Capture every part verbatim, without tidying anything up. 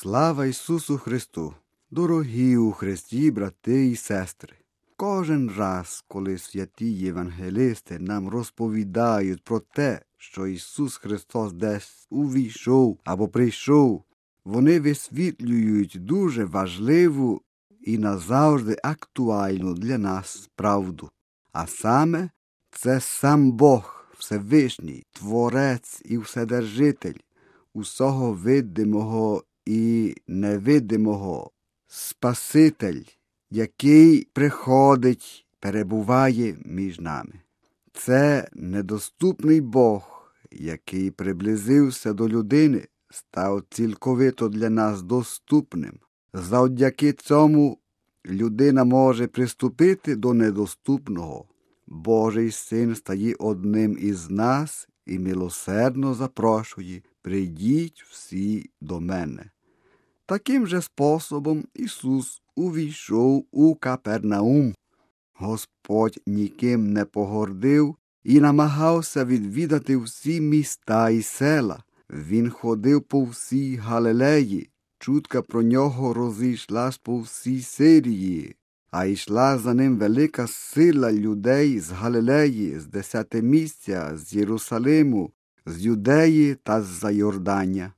Слава Ісусу Христу! Дорогі у Христі, брати і сестри! Кожен раз, коли святі євангелисти нам розповідають про те, що Ісус Христос десь увійшов або прийшов, вони висвітлюють дуже важливу і назавжди актуальну для нас правду. А саме, це сам Бог, Всевишній, Творець і Вседержитель усього видимого і невидимого, Спаситель, який приходить, перебуває між нами. Це недоступний Бог, який приблизився до людини, став цілковито для нас доступним. Завдяки цьому людина може приступити до недоступного. Божий Син стає одним із нас і милосердно запрошує: «Прийдіть всі до мене». Таким же способом Ісус увійшов у Капернаум. Господь ніким не погордив і намагався відвідати всі міста і села. Він ходив по всій Галилеї, чутка про нього розійшлась по всій Сирії, а йшла за ним велика сила людей з Галилеї, з Десятимісця, з Єрусалиму, з Юдеї та з-за Йордання.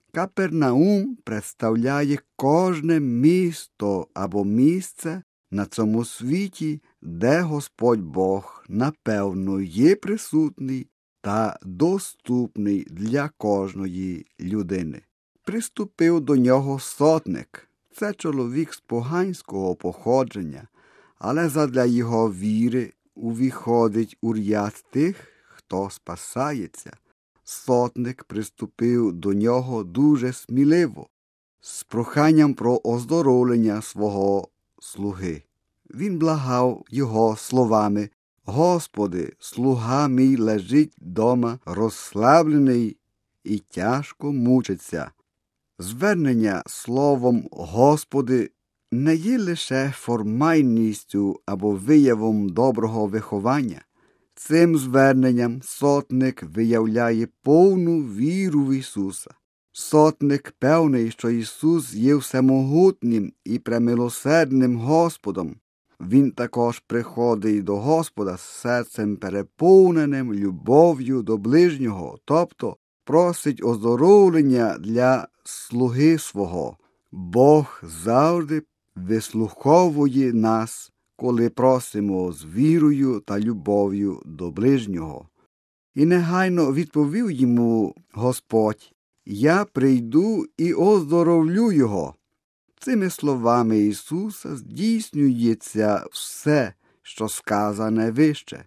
Капернаум представляє кожне місто або місце на цьому світі, де Господь Бог, напевно, є присутній та доступний для кожної людини. Приступив до нього сотник. Це чоловік з поганського походження, але задля його віри увіходить у ряд тих, хто спасається. Сотник приступив до нього дуже сміливо, з проханням про оздоровлення свого слуги. Він благав його словами: «Господи, слуга мій лежить дома, розслаблений і тяжко мучиться». Звернення словом «Господи» не є лише формальністю або виявом доброго виховання. Цим зверненням сотник виявляє повну віру в Ісуса. Сотник певний, що Ісус є всемогутнім і премилосердним Господом. Він також приходить до Господа з серцем переповненим любов'ю до ближнього, тобто просить оздоровлення для слуги свого. Бог завжди вислуховує нас, коли просимо з вірою та любов'ю до ближнього. І негайно відповів йому Господь: «Я прийду і оздоровлю його». Цими словами Ісуса здійснюється все, що сказане вище.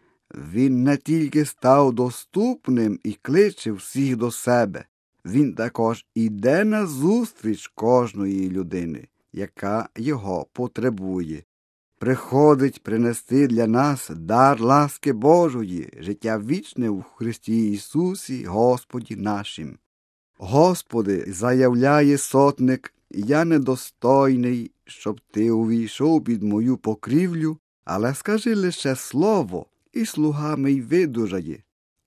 Він не тільки став доступним і кличе всіх до себе, Він також іде назустріч кожної людини, яка його потребує. Приходить принести для нас дар ласки Божої, життя вічне в Христі Ісусі, Господі нашим. «Господи», заявляє сотник, «я недостойний, щоб Ти увійшов під мою покрівлю, але скажи лише слово, і слуга мій видужає».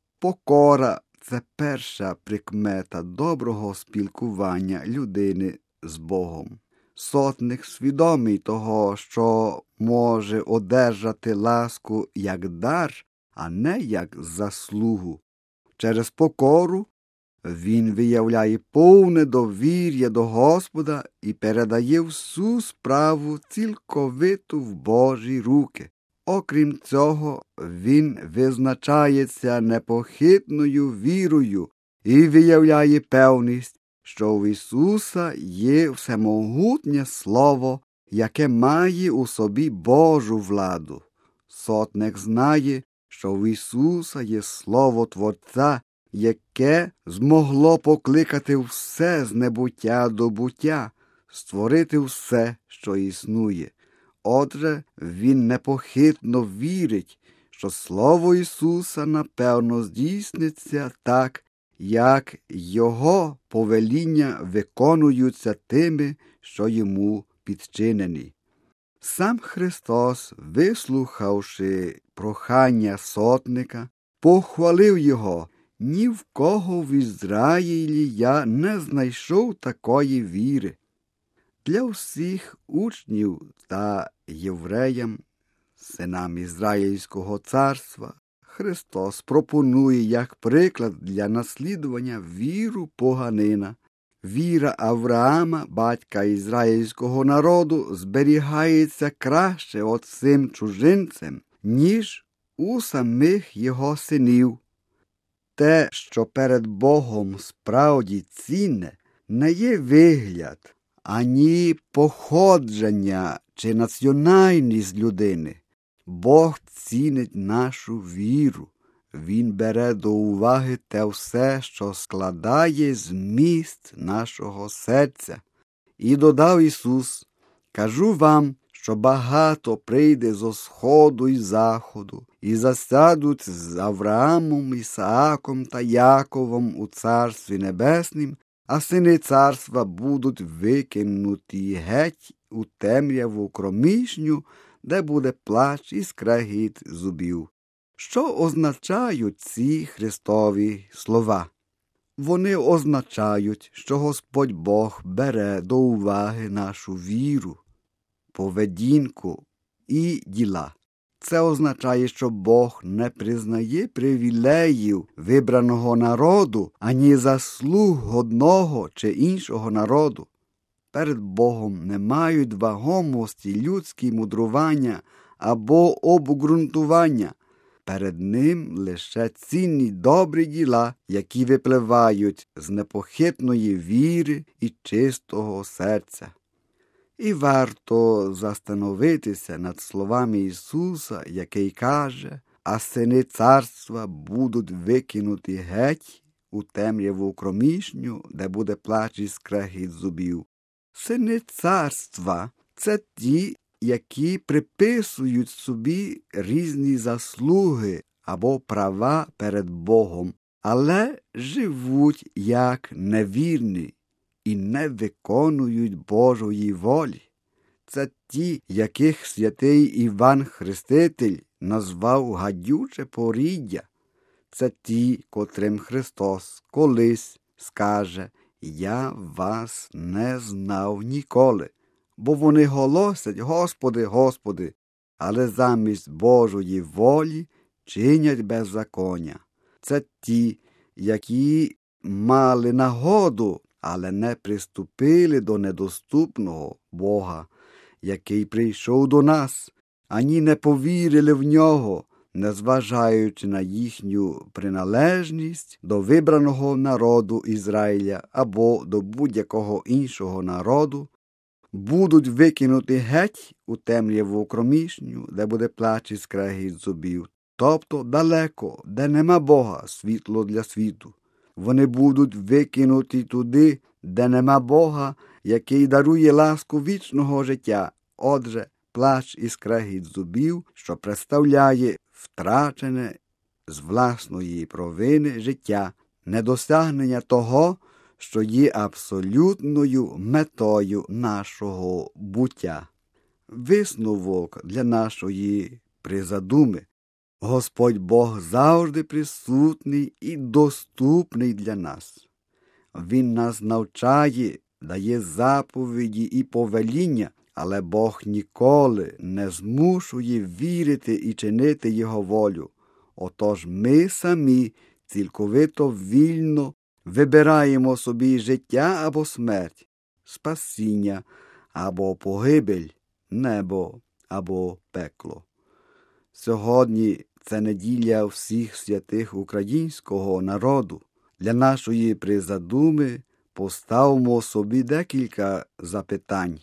Покора – це перша прикмета доброго спілкування людини з Богом. Сотник свідомий того, що може одержати ласку як дар, а не як заслугу. Через покору він виявляє повне довір'я до Господа і передає всю справу цілковито в Божі руки. Окрім цього, він визначається непохитною вірою і виявляє певність, що в Ісуса є всемогутнє Слово, яке має у собі Божу владу. Сотник знає, що в Ісуса є Слово Творця, яке змогло покликати все з небуття до буття, створити все, що існує. Отже, він непохитно вірить, що Слово Ісуса напевно здійсниться так, як Його повеління виконуються тими, що Йому підчинені. Сам Христос, вислухавши прохання сотника, похвалив його Ні в кого в Ізраїлі я не знайшов такої віри. Для всіх учнів та євреям, синам Ізраїльського царства, Христос пропонує як приклад для наслідування віру поганина. Віра Авраама, батька ізраїльського народу, зберігається краще оцим чужинцем, ніж у самих його синів. Те, що перед Богом справді цінне, не є вигляд, ані походження чи національність людини. Бог цінить нашу віру. Він бере до уваги те все, що складає зміст нашого серця. І додав Ісус: «Кажу вам, що багато прийде зо сходу і заходу, і засядуть з Авраамом, Ісааком та Яковом у Царстві Небеснім, а сини царства будуть викинуті геть у темряву кромішню, де буде плач і скрегіт зубів». Що означають ці Христові слова? Вони означають, що Господь Бог бере до уваги нашу віру, поведінку і діла. Це означає, що Бог не признає привілеїв вибраного народу, ані заслуг одного чи іншого народу. Перед Богом не мають вагомості людські мудрування або обґрунтування. Перед ним лише цінні добрі діла, які випливають з непохитної віри і чистого серця. І варто застановитися над словами Ісуса, який каже: «А сини царства будуть викинуті геть у темряву кромішню, де буде плач і скрегіт зубів». Сини царства – це ті, які приписують собі різні заслуги або права перед Богом, але живуть як невірні і не виконують Божої волі. Це ті, яких святий Іван Хреститель назвав гадюче поріддя. Це ті, котрим Христос колись скаже: «Я вас не знав ніколи». Бо вони голосять: «Господи, Господи», але замість Божої волі чинять беззаконня. Це ті, які мали нагоду, але не приступили до недоступного Бога, який прийшов до нас, ані не повірили в Нього, незважаючи на їхню приналежність до вибраного народу Ізраїля або до будь-якого іншого народу, будуть викинуті геть у темряву кромішню, де буде плач і скрегіт зубів, тобто далеко, де нема Бога, світло для світу. Вони будуть викинуті туди, де нема Бога, який дарує ласку вічного життя. Отже, плач і скрегіт зубів, що представляє втрачене з власної провини життя, недосягнення того, що є абсолютною метою нашого буття. Висновок для нашої призадуми: Господь Бог завжди присутній і доступний для нас. Він нас навчає, дає заповіді і повеління, але Бог ніколи не змушує вірити і чинити Його волю. Отож ми самі цілковито вільно вибираємо собі життя або смерть, спасіння або погибель, небо або пекло. Сьогодні це неділя всіх святих українського народу. Для нашої призадуми поставимо собі декілька запитань.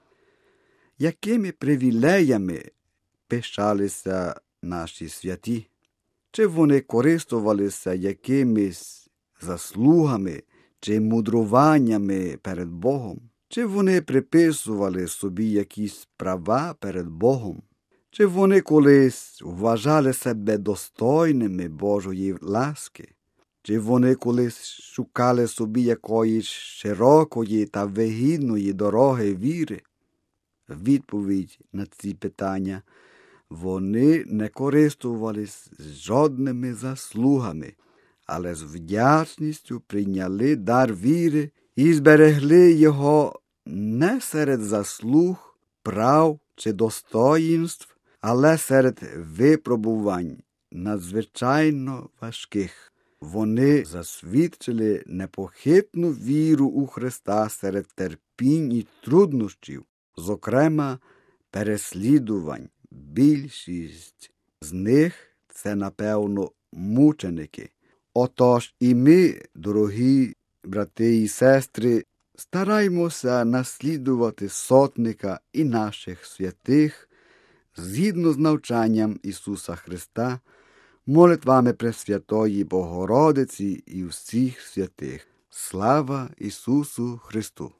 Якими привілеями пишалися наші святі? Чи вони користувалися якимись заслугами чи мудруваннями перед Богом? Чи вони приписували собі якісь права перед Богом? Чи вони колись вважали себе достойними Божої ласки? Чи вони колись шукали собі якоїсь широкої та вигідної дороги віри? Відповідь на ці питання: вони не користувались жодними заслугами, але з вдячністю прийняли дар віри і зберегли його не серед заслуг, прав чи достоїнств, але серед випробувань надзвичайно важких. Вони засвідчили непохитну віру у Христа серед терпінь і труднощів, зокрема переслідувань. Більшість з них – це, напевно, мученики. Отож і ми, дорогі брати і сестри, стараймося наслідувати сотника і наших святих згідно з навчанням Ісуса Христа, молитвами Пресвятої Богородиці і всіх святих. Слава Ісусу Христу!